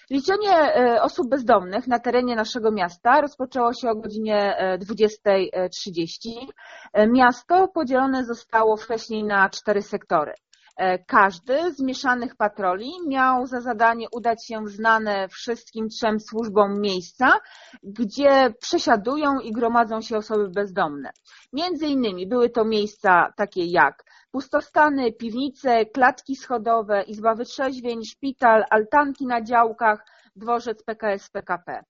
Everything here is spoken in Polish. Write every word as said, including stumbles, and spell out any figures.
Liczenie osób bezdomnych na terenie naszego miasta rozpoczęło się o godzinie dwudziestej trzydzieści. Miasto podzielone zostało wcześniej na cztery sektory. Każdy z mieszanych patroli miał za zadanie udać się w znane wszystkim trzem służbom miejsca, gdzie przesiadują i gromadzą się osoby bezdomne. Między innymi były to miejsca takie jak pustostany, piwnice, klatki schodowe, izba wytrzeźwień, szpital, altanki na działkach, dworzec P K S P K P.